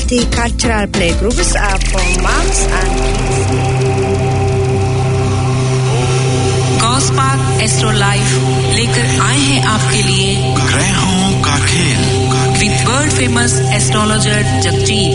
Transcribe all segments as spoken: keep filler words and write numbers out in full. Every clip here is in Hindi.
multicultural playgroups are for moms and kids. Gospark Astro Life लेकर आए हैं आपके लिए ग्रहों का खेल with world famous astrologer Jagjit.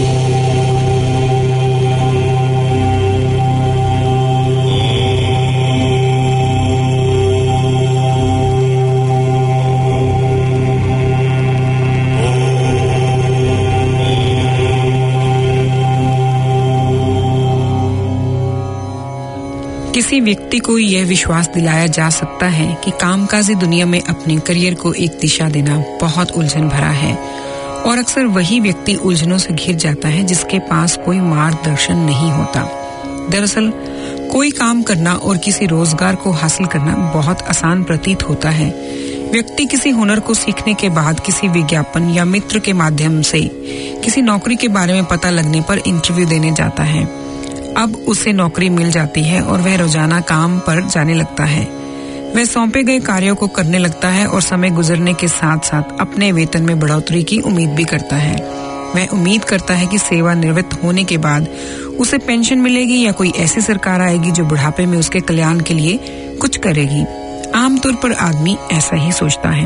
किसी व्यक्ति को यह विश्वास दिलाया जा सकता है कि कामकाजी दुनिया में अपने करियर को एक दिशा देना बहुत उलझन भरा है और अक्सर वही व्यक्ति उलझनों से घिर जाता है जिसके पास कोई मार्गदर्शन नहीं होता। दरअसल कोई काम करना और किसी रोजगार को हासिल करना बहुत आसान प्रतीत होता है। व्यक्ति किसी हुनर को सीखने के बाद किसी विज्ञापन या मित्र के माध्यम से किसी नौकरी के बारे में पता लगने पर इंटरव्यू देने जाता है। अब उसे नौकरी मिल जाती है और वह रोजाना काम पर जाने लगता है। वह सौंपे गए कार्यों को करने लगता है और समय गुजरने के साथ साथ अपने वेतन में बढ़ोतरी की उम्मीद भी करता है। वह उम्मीद करता है कि सेवानिवृत्त होने के बाद उसे पेंशन मिलेगी या कोई ऐसी सरकार आएगी जो बुढ़ापे में उसके कल्याण के लिए कुछ करेगी। आमतौर पर आदमी ऐसा ही सोचता है,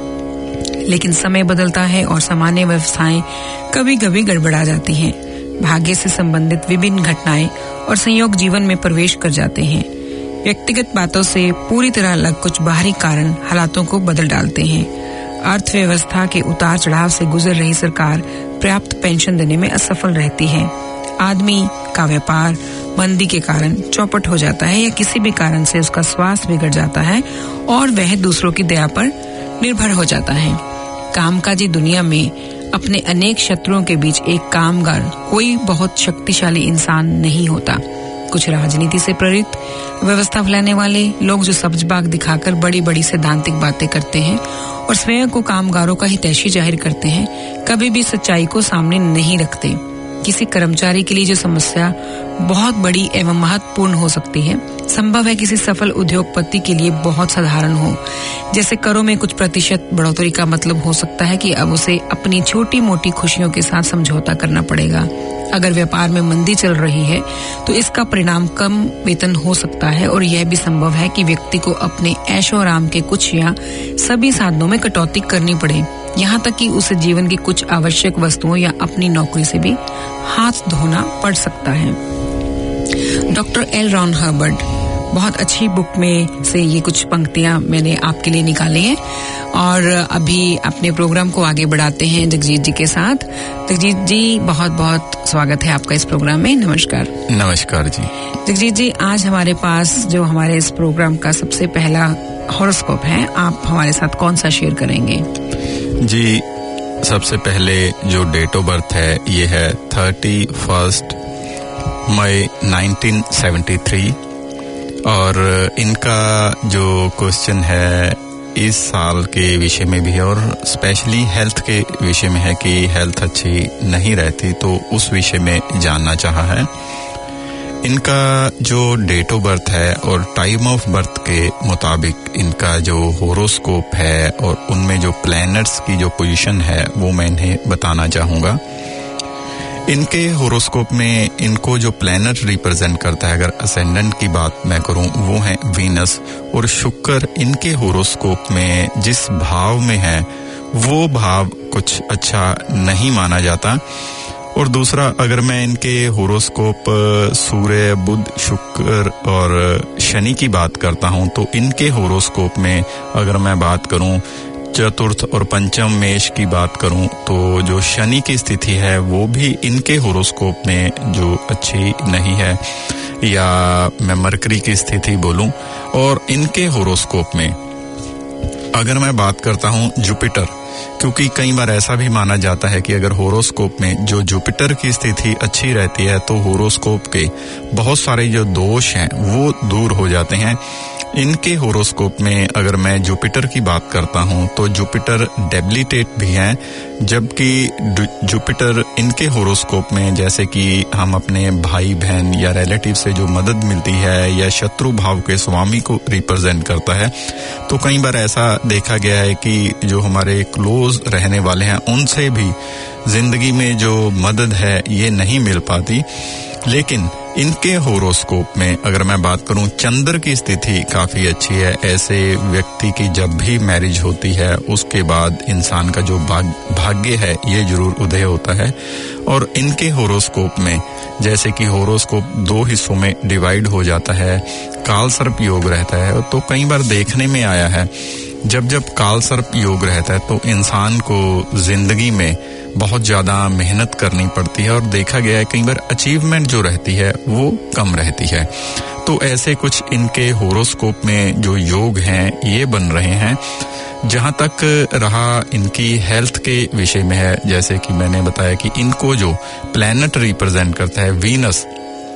लेकिन समय बदलता है और सामान्य व्यवसायें कभी-कभी गड़बड़ा जाती हैं। भाग्य से संबंधित विभिन्न घटनाएं और संयोग जीवन में प्रवेश कर जाते हैं। व्यक्तिगत बातों से पूरी तरह अलग कुछ बाहरी कारण हालातों को बदल डालते हैं। अर्थव्यवस्था के उतार चढ़ाव से गुजर रही सरकार पर्याप्त पेंशन देने में असफल रहती है। आदमी का व्यापार मंदी के कारण चौपट हो जाता है या किसी भी कारण से उसका स्वास्थ्य बिगड़ जाता है और वह दूसरों की दया पर निर्भर हो जाता है। कामकाजी दुनिया में अपने अनेक शत्रुओं के बीच एक कामगार कोई बहुत शक्तिशाली इंसान नहीं होता। कुछ राजनीति से प्रेरित व्यवस्था फैलाने वाले लोग जो सब्जबाग दिखाकर बड़ी बड़ी सैद्धांतिक बातें करते हैं और स्वयं को कामगारों का हितैषी जाहिर करते हैं, कभी भी सच्चाई को सामने नहीं रखते। किसी कर्मचारी के लिए जो समस्या बहुत बड़ी एवं महत्वपूर्ण हो सकती है, संभव है किसी सफल उद्योगपति के लिए बहुत साधारण हो। जैसे करों में कुछ प्रतिशत बढ़ोतरी का मतलब हो सकता है कि अब उसे अपनी छोटी मोटी खुशियों के साथ समझौता करना पड़ेगा। अगर व्यापार में मंदी चल रही है तो इसका परिणाम कम वेतन हो सकता है और यह भी संभव है कि व्यक्ति को अपने ऐशो आराम के कुछ या सभी साधनों में कटौती करनी पड़े, यहाँ तक कि उसे जीवन की कुछ आवश्यक वस्तुओं या अपनी नौकरी से भी हाथ धोना पड़ सकता है। डॉक्टर एल रॉन हर्बर्ट बहुत अच्छी बुक में से ये कुछ पंक्तियां मैंने आपके लिए निकाली हैं और अभी अपने प्रोग्राम को आगे बढ़ाते हैं जगजीत जी के साथ। जगजीत जी, बहुत बहुत स्वागत है आपका इस प्रोग्राम में। नमस्कार। नमस्कार जी। जगजीत जी, आज हमारे पास जो हमारे इस प्रोग्राम का सबसे पहला हॉरोस्कोप है, आप हमारे साथ कौन सा शेयर करेंगे? जी, सबसे पहले जो डेट ऑफ बर्थ है ये है thirty first May nineteen seventy three और इनका जो क्वेश्चन है इस साल के विषय में भी है और स्पेशली हेल्थ के विषय में है कि हेल्थ अच्छी नहीं रहती, तो उस विषय में जानना चाहा है। इनका जो डेट ऑफ बर्थ है और टाइम ऑफ बर्थ के मुताबिक इनका जो होरोस्कोप है और उनमें जो प्लैनेट्स की जो पोजीशन है वो मैं इन्हें बताना चाहूँगा। इनके होरोस्कोप में इनको जो प्लैनेट रिप्रेजेंट करता है, अगर असेंडेंट की बात मैं करूं, वो है वीनस और शुक्र इनके होरोस्कोप में जिस भाव में है वो भाव कुछ अच्छा नहीं माना जाता। और दूसरा, अगर मैं इनके होरोस्कोप सूर्य, बुध, शुक्र और शनि की बात करता हूं तो इनके होरोस्कोप में अगर मैं बात करूं चतुर्थ और पंचम मेष की बात करूं तो जो शनि की स्थिति है वो भी इनके होरोस्कोप में जो अच्छी नहीं है, या मैं मरकरी की स्थिति बोलूं। और इनके होरोस्कोप में अगर मैं बात करता हूं जुपिटर, क्योंकि कई बार ऐसा भी माना जाता है कि अगर होरोस्कोप में जो जुपिटर की स्थिति अच्छी रहती है तो होरोस्कोप के बहुत सारे जो दोष हैं वो दूर हो जाते हैं। इनके होरोस्कोप में अगर मैं जुपिटर की बात करता हूं तो जुपिटर डेबिलिटेट भी हैं, जबकि जुपिटर इनके होरोस्कोप में जैसे कि हम अपने भाई बहन या रिलेटिव से जो मदद मिलती है या शत्रु भाव के स्वामी को रिप्रेजेंट करता है, तो कई बार ऐसा देखा गया है कि जो हमारे क्लोज रहने वाले हैं उनसे भी जिंदगी में जो मदद है ये नहीं मिल पाती। लेकिन इनके होरोस्कोप में अगर मैं बात करूं, चंद्र की स्थिति काफी अच्छी है। ऐसे व्यक्ति की जब भी मैरिज होती है उसके बाद इंसान का जो भाग्य है ये जरूर उदय होता है। और इनके होरोस्कोप में जैसे कि होरोस्कोप दो हिस्सों में डिवाइड हो जाता है, काल सर्प योग रहता है। तो कई बार देखने में आया है जब जब काल सर्प योग रहता है तो इंसान को जिंदगी में बहुत ज्यादा मेहनत करनी पड़ती है और देखा गया है कई बार अचीवमेंट जो रहती है वो कम रहती है। तो ऐसे कुछ इनके होरोस्कोप में जो योग हैं ये बन रहे हैं। जहां तक रहा इनकी हेल्थ के विषय में है, जैसे कि मैंने बताया कि इनको जो प्लैनेट रिप्रेजेंट करता है वीनस,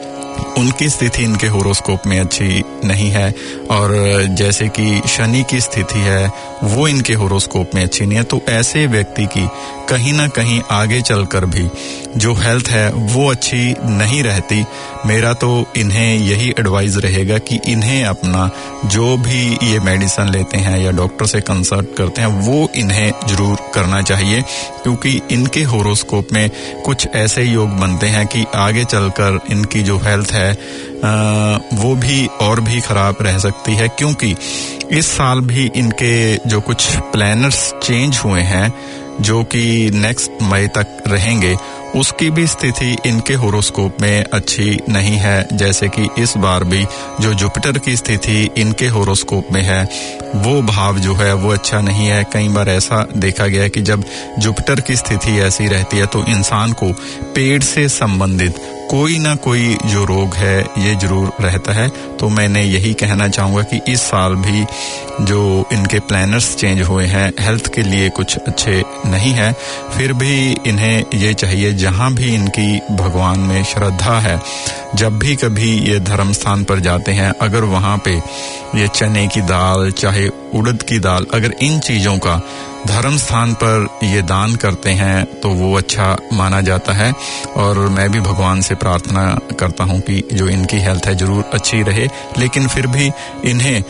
उनकी स्थिति इनके होरोस्कोप में अच्छी नहीं है। और जैसे कि शनि की स्थिति है वो इनके होरोस्कोप में अच्छी नहीं है। तो ऐसे व्यक्ति की कहीं ना कहीं आगे चलकर भी जो हेल्थ है वो अच्छी नहीं रहती। मेरा तो इन्हें यही एडवाइस रहेगा कि इन्हें अपना जो भी ये मेडिसिन लेते हैं या डॉक्टर से कंसल्ट करते हैं वो इन्हें जरूर करना चाहिए, क्योंकि इनके होरोस्कोप में कुछ ऐसे योग बनते हैं कि आगे चलकर इनकी जो हेल्थ है आ, वो भी और भी खराब रह सकती है। क्योंकि इस साल भी इनके जो कुछ प्लैनेट्स चेंज हुए हैं जो कि नेक्स्ट मई तक रहेंगे, उसकी भी स्थिति इनके होरोस्कोप में अच्छी नहीं है। जैसे कि इस बार भी जो जुपिटर की स्थिति इनके होरोस्कोप में है वो भाव जो है वो अच्छा नहीं है। कई बार ऐसा देखा गया है कि जब जुपिटर की स्थिति ऐसी रहती है तो इंसान को पेट से संबंधित कोई ना कोई जो रोग है ये जरूर रहता है। तो मैंने यही कहना चाहूंगा कि इस साल भी जो इनके प्लैनेट्स चेंज हुए हैं हेल्थ के लिए कुछ अच्छे नहीं है। फिर भी इन्हें ये चाहिए, जहां भी इनकी भगवान में श्रद्धा है, जब भी कभी ये धर्म स्थान पर जाते हैं, अगर वहां पे ये चने की दाल चाहे उड़द की दाल, अगर इन चीजों का धर्म स्थान पर ये दान करते हैं तो वो अच्छा माना जाता है। और मैं भी भगवान से प्रार्थना करता हूं कि जो इनकी हेल्थ है जरूर अच्छी रहे। लेकिन फिर भी इन्हें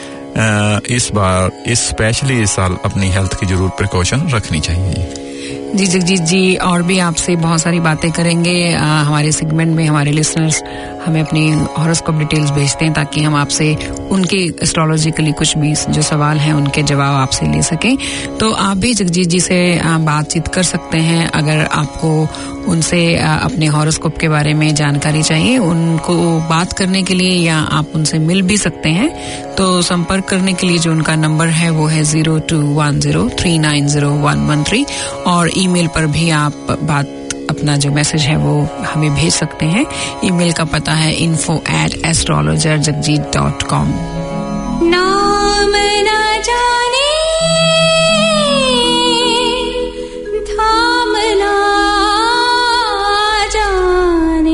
इस बार इस स्पेशली इस साल अपनी हेल्थ की जरूर प्रिकॉशन रखनी चाहिए। जी जगजीत जी, और भी आपसे बहुत सारी बातें करेंगे। आ, हमारे सेगमेंट में हमारे लिसनर्स हमें अपनी हॉरोस्कोप डिटेल्स भेजते हैं ताकि हम आपसे उनके एस्ट्रोलॉजिकली कुछ भी जो सवाल हैं उनके जवाब आपसे ले सकें। तो आप भी जगजीत जी से बातचीत कर सकते हैं अगर आपको उनसे अपने हॉरोस्कोप के बारे में जानकारी चाहिए। उनको बात करने के लिए या आप उनसे मिल भी सकते हैं। तो संपर्क करने के लिए जो उनका नंबर है वो है zero two one zero three nine zero one one three, और ईमेल पर भी आप बात अपना जो मैसेज है वो हमें भेज सकते हैं। ईमेल का पता है info at astrologer Jagjit dot com. नाम ना जाने धाम ना जाने,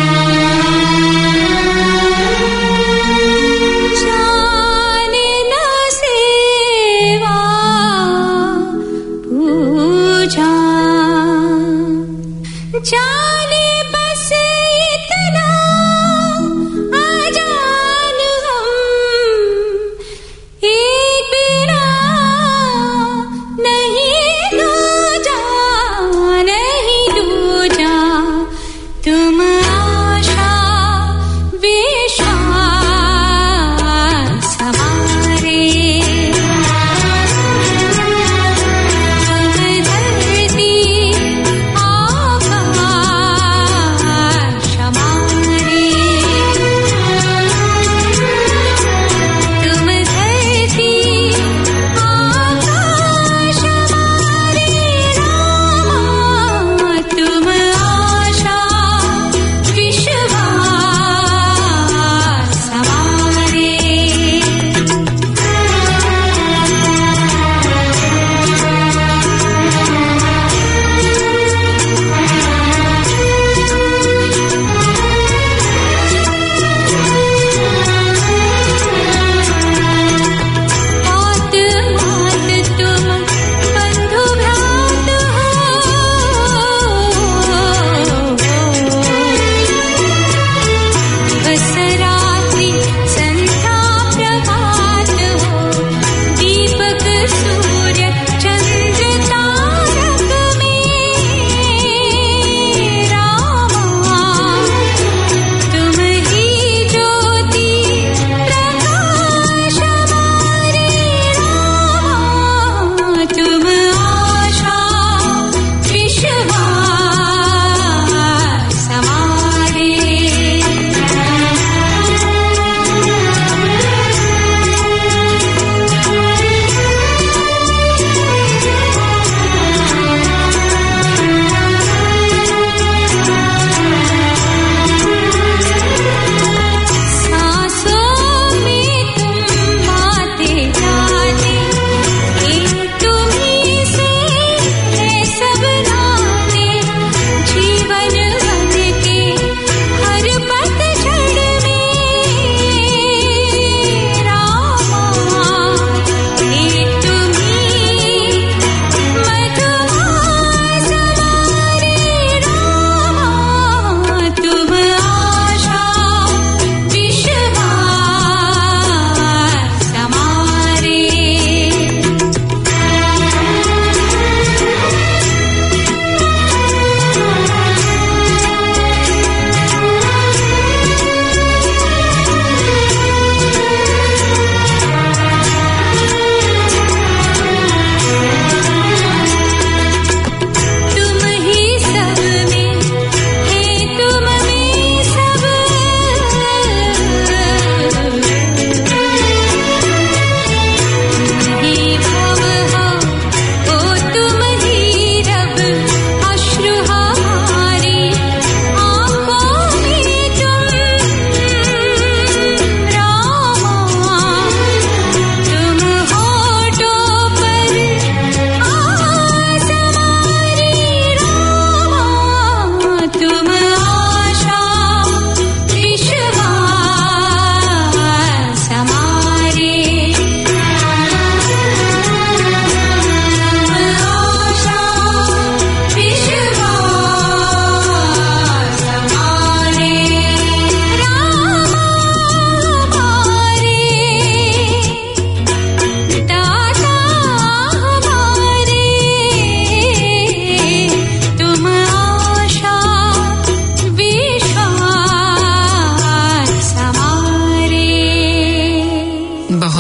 जाने ना सेवा पूजा, जाने बस इतना आजान हम, एक बिना नहीं दूजा, नहीं दूजा। तुम आशा विश्वास हमारे, तुम धरती आकाश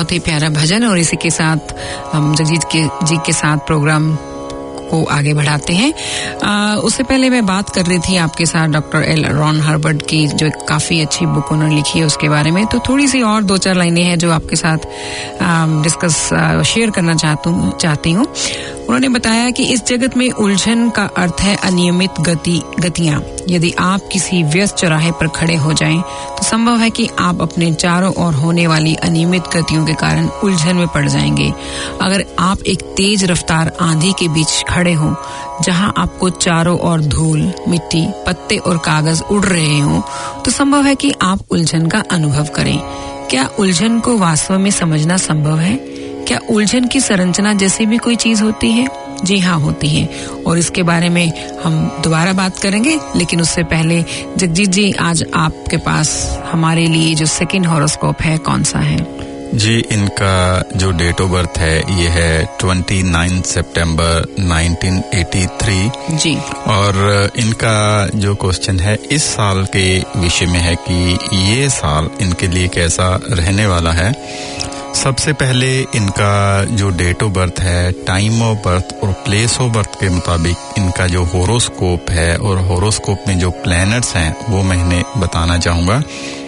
बहुत ही प्यारा भजन और इसी के साथ हम जगजीत के जी के साथ प्रोग्राम को आगे बढ़ाते हैं। आ, उससे पहले मैं बात कर रही थी आपके साथ डॉक्टर एल रॉन हर्बर्ट की, जो एक काफ़ी अच्छी बुक उन्होंने लिखी है उसके बारे में। तो थोड़ी सी और दो चार लाइनें हैं जो आपके साथ डिस्कस शेयर करना चाहती चाहती हूँ। उन्होंने बताया कि इस जगत में उलझन का अर्थ है अनियमित गति गतियां। यदि आप किसी व्यस्त चौराहे पर खड़े हो जाएं, तो संभव है कि आप अपने चारों ओर होने वाली अनियमित गतियों के कारण उलझन में पड़ जाएंगे। अगर आप एक तेज रफ्तार आंधी के बीच खड़े हों, जहां आपको चारों ओर धूल, मिट्टी, पत्ते और कागज उड़ रहे हों, तो संभव है कि आप उलझन का अनुभव करें। क्या उलझन को वास्तव में समझना संभव है? क्या उलझन की संरचना जैसी भी कोई चीज होती है? जी हाँ, होती है, और इसके बारे में हम दोबारा बात करेंगे। लेकिन उससे पहले जगजीत जी, आज आपके पास हमारे लिए जो सेकंड हॉरोस्कोप है कौन सा है? जी, इनका जो डेट ऑफ बर्थ है ये है उनतीस सितंबर नाइनटीन एटी थ्री जी। और इनका जो क्वेश्चन है इस साल के विषय में है कि ये साल इनके लिए कैसा रहने वाला है। सबसे पहले इनका जो डेट ऑफ बर्थ है, टाइम ऑफ बर्थ और प्लेस ऑफ बर्थ के मुताबिक इनका जो होरोस्कोप है और होरोस्कोप में जो प्लैनेट्स हैं वो मैं इन्हें बताना चाहूँगा।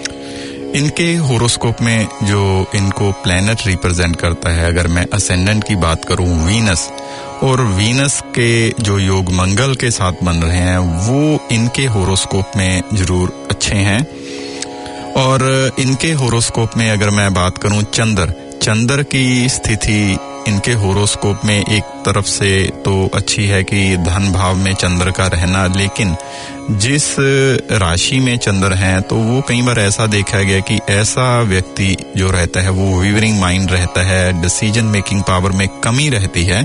इनके होरोस्कोप में जो इनको प्लैनेट रिप्रेजेंट करता है, अगर मैं असेंडेंट की बात करूं वीनस, और वीनस के जो योग मंगल के साथ बन रहे हैं वो इनके होरोस्कोप में जरूर अच्छे हैं। और इनके होरोस्कोप में अगर मैं बात करूं चंद्र चंद्र की स्थिति इनके होरोस्कोप में एक तरफ से तो अच्छी है कि धन भाव में चंद्र का रहना, लेकिन जिस राशि में चंद्र हैं तो वो कई बार ऐसा देखा गया कि ऐसा व्यक्ति जो रहता है वो वीवरिंग माइंड रहता है, डिसीजन मेकिंग पावर में कमी रहती है।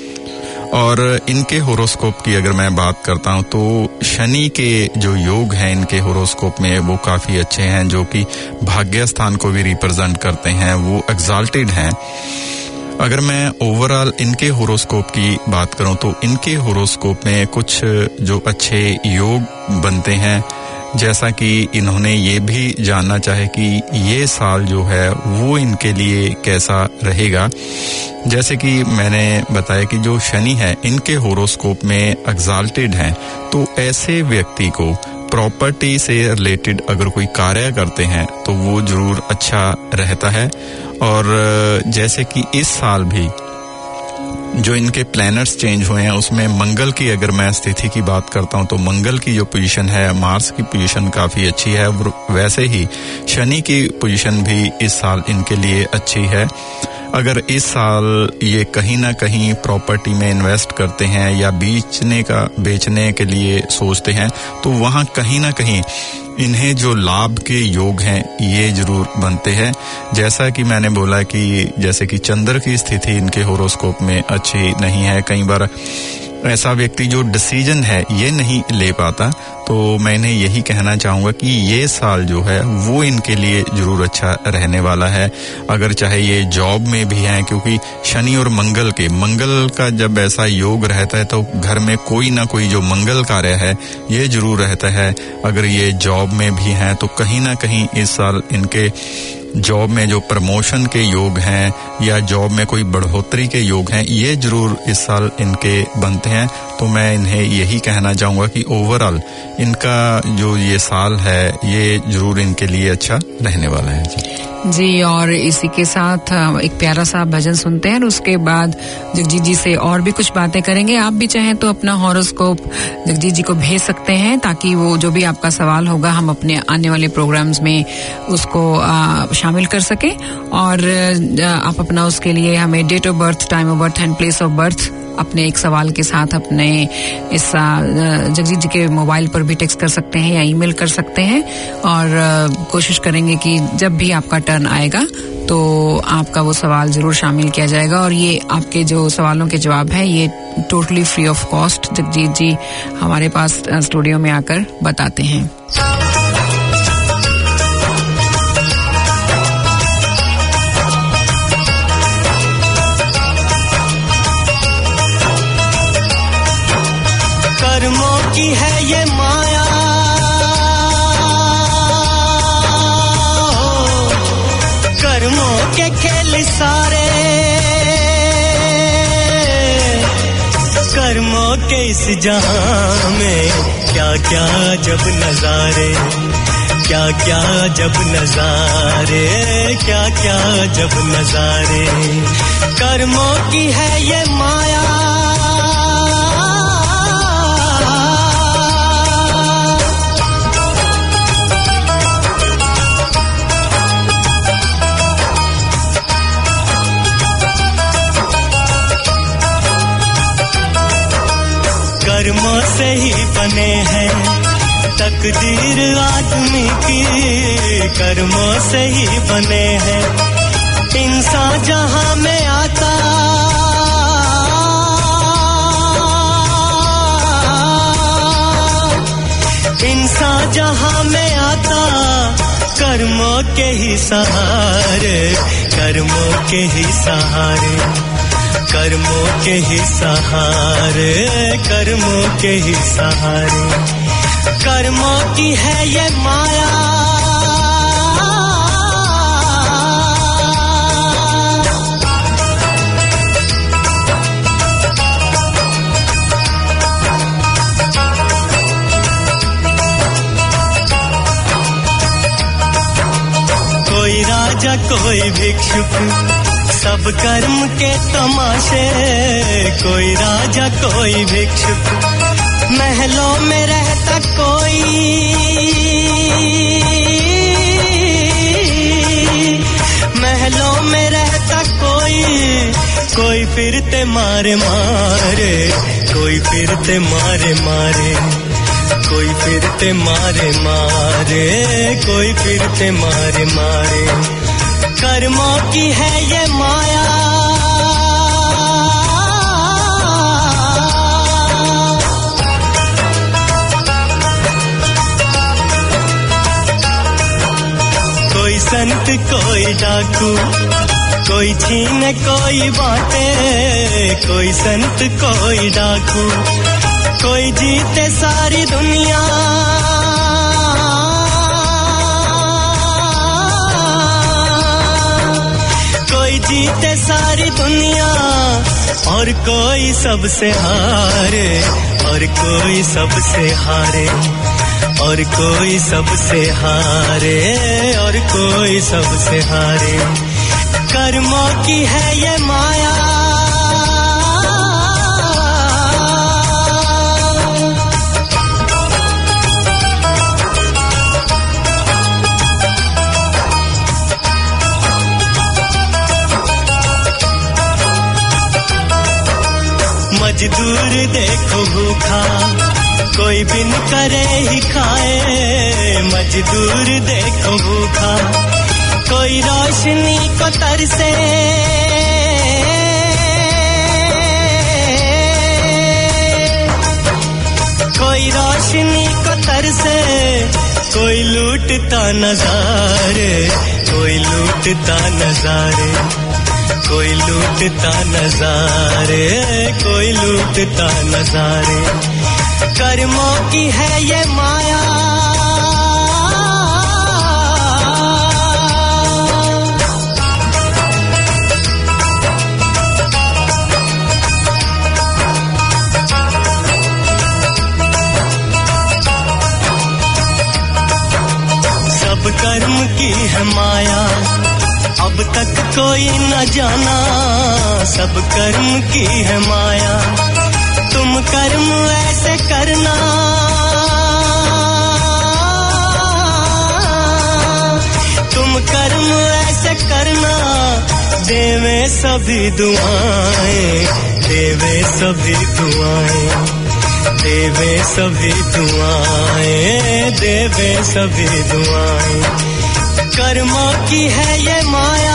और इनके होरोस्कोप की अगर मैं बात करता हूं तो शनि के जो योग हैं इनके होरोस्कोप में वो काफी अच्छे हैं, जो कि भाग्य स्थान को भी रिप्रेजेंट करते हैं, वो एक्साल्टेड हैं। अगर मैं ओवरऑल इनके होरोस्कोप की बात करूं तो इनके होरोस्कोप में कुछ जो अच्छे योग बनते हैं, जैसा कि इन्होंने ये भी जानना चाहे कि ये साल जो है वो इनके लिए कैसा रहेगा। जैसे कि मैंने बताया कि जो शनि है इनके होरोस्कोप में एक्साल्टेड हैं, तो ऐसे व्यक्ति को प्रॉपर्टी से रिलेटेड अगर कोई कार्य करते हैं तो वो जरूर अच्छा रहता है। और जैसे कि इस साल भी जो इनके प्लैनेट्स चेंज हुए हैं उसमें मंगल की अगर मैं स्थिति की बात करता हूं तो मंगल की जो पोजीशन है, मार्स की पोजीशन काफी अच्छी है, वैसे ही शनि की पोजीशन भी इस साल इनके लिए अच्छी है। अगर इस साल ये कहीं ना कहीं प्रॉपर्टी में इन्वेस्ट करते हैं या बेचने का बेचने के लिए सोचते हैं तो वहां कहीं ना कहीं इन्हें जो लाभ के योग हैं ये जरूर बनते हैं। जैसा कि मैंने बोला कि जैसे कि चंद्र की स्थिति इनके होरोस्कोप में अच्छी नहीं है, कई बार ऐसा व्यक्ति जो डिसीजन है ये नहीं ले पाता, तो मैंने यही कहना चाहूंगा कि ये साल जो है वो इनके लिए जरूर अच्छा रहने वाला है। अगर चाहे ये जॉब में भी हैं, क्योंकि शनि और मंगल के मंगल का जब ऐसा योग रहता है तो घर में कोई ना कोई जो मंगल कार्य है ये जरूर रहता है। अगर ये जॉब में भी हैं तो कहीं ना कहीं इस साल इनके जॉब में जो प्रमोशन के योग हैं या जॉब में कोई बढ़ोतरी के योग हैं ये जरूर इस साल इनके बनते हैं। तो मैं इन्हें यही कहना चाहूंगा कि ओवरऑल इनका जो ये साल है ये जरूर इनके लिए अच्छा रहने वाला है जी। जी, और इसी के साथ एक प्यारा सा भजन सुनते हैं और उसके बाद जगजीत जी से और भी कुछ बातें करेंगे। आप भी चाहें तो अपना हॉरोस्कोप जगजीत जी को भेज सकते हैं ताकि वो जो भी आपका सवाल होगा हम अपने आने वाले प्रोग्राम्स में उसको आ, शामिल कर सकें। और आप अपना उसके लिए हमें date of birth, time of birth and place of birth अपने एक सवाल के साथ अपने इस जगजीत जी के मोबाइल पर भी टेक्स्ट कर सकते हैं या ईमेल कर सकते हैं। और कोशिश करेंगे कि जब भी आपका टर्न आएगा तो आपका वो सवाल जरूर शामिल किया जाएगा। और ये आपके जो सवालों के जवाब है ये totally free of cost Jagjit ji हमारे पास स्टूडियो में आकर बताते हैं। कर्मों की है ये माया, कर्मों के खेल सारे कर्मों के इस जहां में क्या क्या जब नजारे क्या क्या जब नजारे क्या क्या जब नजारे कर्मों की है ये माया कर्मों से ही बने हैं तकदीर आदमी की कर्मों से ही बने हैं इंसान जहां में आता इंसान जहां में आता कर्मों के ही सहारे कर्मों के ही सहारे कर्मों के ही सहारे कर्मों के ही सहारे कर्मों की है ये माया कोई राजा कोई भिक्षुक सब कर्म के तमाशे कोई राजा कोई भिक्षुक महलों में रहता कोई महलों में रहता कोई कोई फिरते मारे मारे कोई फिरते मारे मारे कोई फिरते मारे मारे कोई फिरते मारे मारे कर्मों की है ये माया कोई संत कोई डाकू कोई छीने कोई बाटे कोई संत कोई डाकू कोई जीते सारी दुनिया कोई जीते सारी दुनिया और कोई सबसे हारे और कोई सबसे हारे और कोई सबसे हारे और कोई सबसे हारे कर्मों की है ये माया मजदूर देखो भूखा कोई बिन करे ही खाए मजदूर देखो भूखा कोई रोशनी को तरसे कोई रोशनी को तरसे कोई लूटता नजारे कोई लूटता नजारे कोई लूटता नजारे कोई लूटता नजारे कर्मों की है ये माया सब कर्म की है माया अब तक कोई न जाना सब कर्म की है माया तुम कर्म ऐसे करना तुम कर्म ऐसे करना देवे सभी दुआएं देवे सभी दुआएं देवे सभी दुआएं देवे सभी दुआएं कर्मों की है ये माया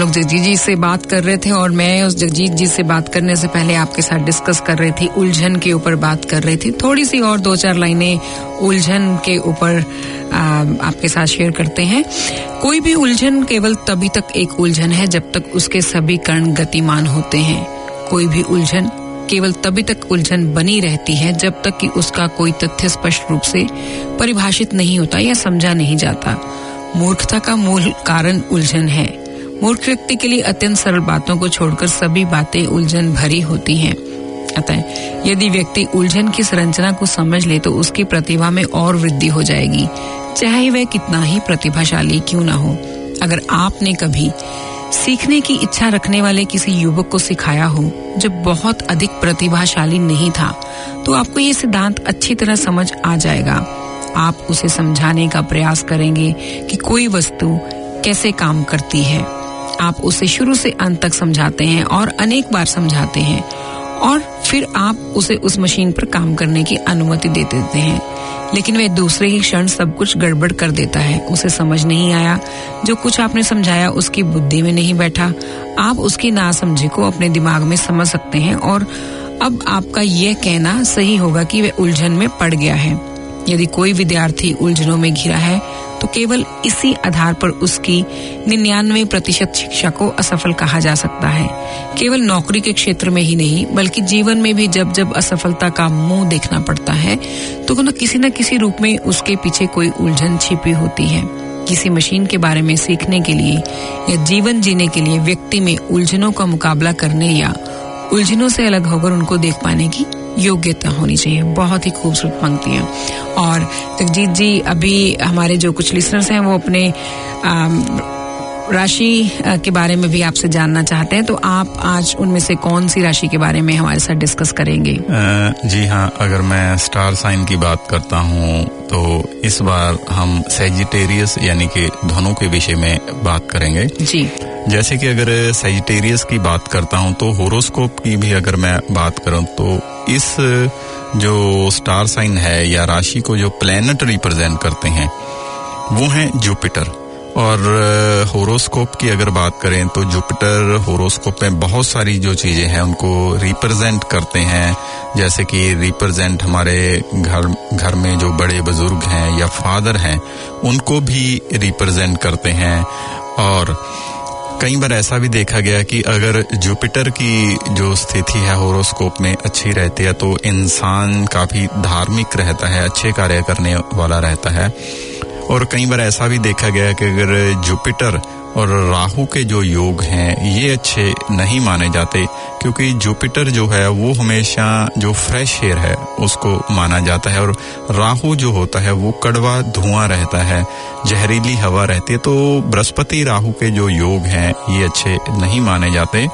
लोग जगजीत जी से बात कर रहे थे और मैं उस जगजीत जी से बात करने से पहले आपके साथ डिस्कस कर रही थी, उलझन के ऊपर बात कर रही थी। थोड़ी सी और दो चार लाइनें उलझन के ऊपर आपके साथ शेयर करते हैं। कोई भी उलझन केवल तभी तक एक उलझन है जब तक उसके सभी कण गतिमान होते हैं। कोई भी उलझन केवल तभी तक उलझन बनी रहती है जब तक कि उसका कोई तथ्य स्पष्ट रूप से परिभाषित नहीं होता या समझा नहीं जाता। मूर्खता का मूल कारण उलझन है। मूर्ख व्यक्ति के लिए अत्यंत सरल बातों को छोड़कर सभी बातें उलझन भरी होती हैं। अतः यदि व्यक्ति उलझन की संरचना को समझ ले तो उसकी प्रतिभा में और वृद्धि हो जाएगी, चाहे वह कितना ही प्रतिभाशाली क्यों ना हो। अगर आपने कभी सीखने की इच्छा रखने वाले किसी युवक को सिखाया हो जो बहुत अधिक प्रतिभाशाली नहीं था, तो आपको ये सिद्धांत अच्छी तरह समझ आ जाएगा। आप उसे समझाने का प्रयास करेंगे कि कोई वस्तु कैसे काम करती है। आप उसे शुरू से अंत तक समझाते हैं और अनेक बार समझाते हैं और फिर आप उसे उस मशीन पर काम करने की अनुमति दे देते हैं, लेकिन वह दूसरे ही क्षण सब कुछ गड़बड़ कर देता है। उसे समझ नहीं आया, जो कुछ आपने समझाया उसकी बुद्धि में नहीं बैठा। आप उसकी नासमझी को अपने दिमाग में समझ सकते हैं और अब आपका यह कहना सही होगा कि वह उलझन में पड़ गया है। यदि कोई विद्यार्थी उलझनों में घिरा है तो केवल इसी आधार पर उसकी निन्यानवे प्रतिशत शिक्षा को असफल कहा जा सकता है। केवल नौकरी के क्षेत्र में ही नहीं बल्कि जीवन में भी जब जब असफलता का मुंह देखना पड़ता है तो न किसी न किसी रूप में उसके पीछे कोई उलझन छिपी होती है। किसी मशीन के बारे में सीखने के लिए या जीवन जीने के लिए व्यक्ति में उलझनों का मुकाबला करने या उलझनों से अलग होकर उनको देख पाने की योग्यता होनी चाहिए। बहुत ही खूबसूरत पंक्तियां। और जगजीत जी, अभी हमारे जो कुछ लिसनर्स हैं वो अपने राशि के बारे में भी आपसे जानना चाहते हैं, तो आप आज उनमें से कौन सी राशि के बारे में हमारे साथ डिस्कस करेंगे? जी हाँ, अगर मैं स्टार साइन की बात करता हूँ तो इस बार हम सैजिटेरियस यानी कि धनु के विषय में बात करेंगे जी। जैसे कि अगर सैजिटेरियस की बात करता हूँ तो होरोस्कोप की भी अगर मैं बात करूँ तो इस जो स्टार साइन है या राशि को जो प्लैनेट रिप्रेजेंट करते हैं वो हैं जुपिटर। और होरोस्कोप की अगर बात करें तो जुपिटर होरोस्कोप में बहुत सारी जो चीजें हैं उनको रिप्रेजेंट करते हैं, जैसे कि रिप्रेजेंट हमारे घर घर में जो बड़े बुजुर्ग हैं या फादर हैं उनको भी रिप्रेजेंट करते हैं। और कई बार ऐसा भी देखा गया कि अगर जुपिटर की जो स्थिति है होरोस्कोप में अच्छी रहती है तो इंसान काफी धार्मिक रहता है, अच्छे कार्य करने वाला रहता है। और कई बार ऐसा भी देखा गया कि अगर जुपिटर और राहु के जो योग हैं ये अच्छे नहीं माने जाते, क्योंकि जुपिटर जो है वो हमेशा जो फ्रेश एयर है उसको माना जाता है और राहु जो होता है वो कड़वा धुआं रहता है, जहरीली हवा रहती है। तो बृहस्पति राहु के जो योग हैं ये अच्छे नहीं माने जाते।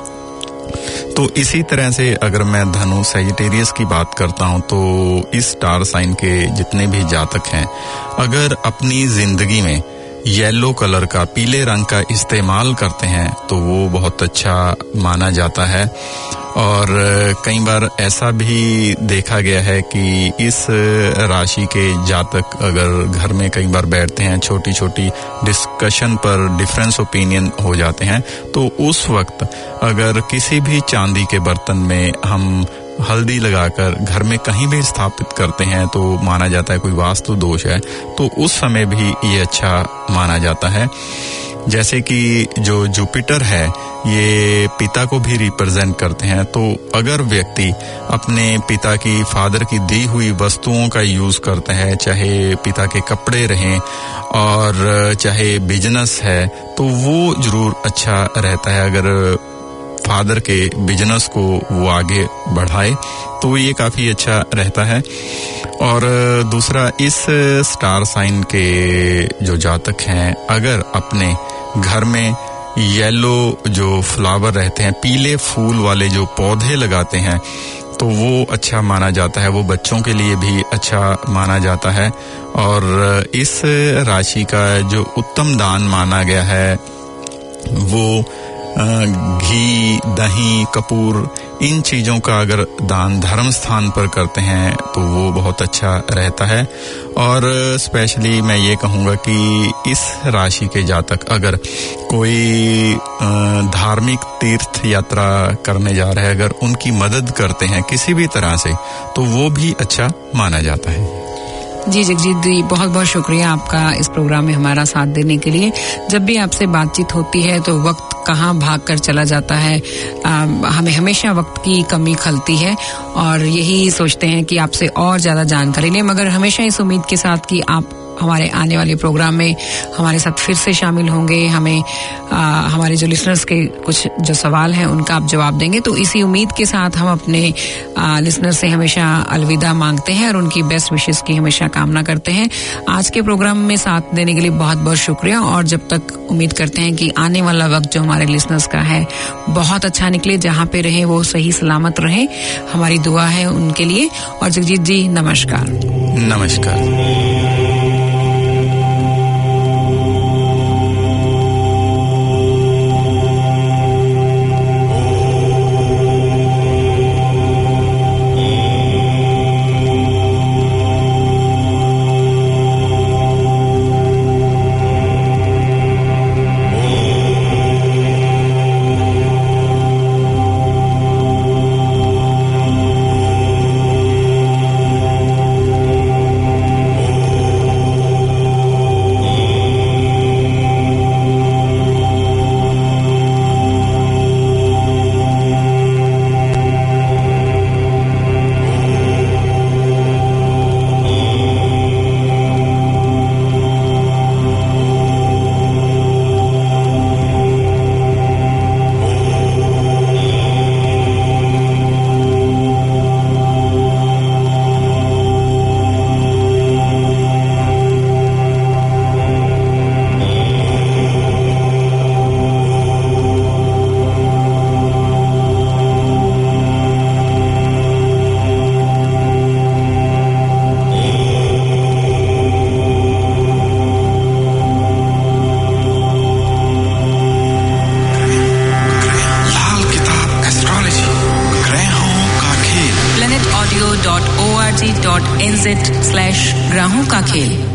तो इसी तरह से अगर मैं धनु सैजिटेरियस की बात करता हूं तो इस स्टार साइन के जितने भी जातक हैं अगर अपनी जिंदगी में येलो कलर का, पीले रंग का इस्तेमाल करते हैं तो वो बहुत अच्छा माना जाता है। और कई बार ऐसा भी देखा गया है कि इस राशि के जातक अगर घर में कई बार बैठते हैं, छोटी छोटी डिस्कशन पर डिफरेंस ओपिनियन हो जाते हैं, तो उस वक्त अगर किसी भी चांदी के बर्तन में हम हल्दी लगाकर घर में कहीं भी स्थापित करते हैं तो माना जाता है कोई वास्तु दोष है, तो उस समय भी ये अच्छा माना जाता है। जैसे कि जो जुपिटर है ये पिता को भी रिप्रेजेंट करते हैं, तो अगर व्यक्ति अपने पिता की, फादर की दी हुई वस्तुओं का यूज करता है, चाहे पिता के कपड़े रहें और चाहे बिजनेस है, तो वो जरूर अच्छा रहता है। अगर फादर के बिजनेस को वो आगे बढ़ाए तो ये काफी अच्छा रहता है। और दूसरा, इस स्टार साइन के जो जातक हैं अगर अपने घर में येलो जो फ्लावर रहते हैं, पीले फूल वाले जो पौधे लगाते हैं, तो वो अच्छा माना जाता है, वो बच्चों के लिए भी अच्छा माना जाता है। और इस राशि का जो उत्तम दान माना गया है वो घी, दही, कपूर, इन चीजों का अगर दान धर्म स्थान पर करते हैं तो वो बहुत अच्छा रहता है। और स्पेशली मैं ये कहूँगा कि इस राशि के जातक अगर कोई धार्मिक तीर्थ यात्रा करने जा रहे हैं, अगर उनकी मदद करते हैं किसी भी तरह से, तो वो भी अच्छा माना जाता है। जी जगजीत जी, बहुत बहुत शुक्रिया आपका इस प्रोग्राम में हमारा साथ देने के लिए। जब भी आपसे बातचीत होती है तो वक्त कहाँ भाग कर चला जाता है, आ, हमें हमेशा वक्त की कमी खलती है और यही सोचते हैं कि आपसे और ज्यादा जानकारी लें, मगर हमेशा इस उम्मीद के साथ कि आप हमारे आने वाले प्रोग्राम में हमारे साथ फिर से शामिल होंगे, हमें आ, हमारे जो लिसनर्स के कुछ जो सवाल हैं उनका आप जवाब देंगे। तो इसी उम्मीद के साथ हम अपने लिसनर से हमेशा अलविदा मांगते हैं और उनकी बेस्ट विशेस की हमेशा कामना करते हैं। आज के प्रोग्राम में साथ देने के लिए बहुत बहुत शुक्रिया और जब तक उम्मीद करते हैं कि आने वाला वक्त जो हमारे लिसनर्स का है बहुत अच्छा निकले, जहाँ पे रहे वो सही सलामत रहे, हमारी दुआ है उनके लिए। और जगजीत जी नमस्कार। नमस्कार। planet audio dot org dot n z slash ग्राहों का खेल।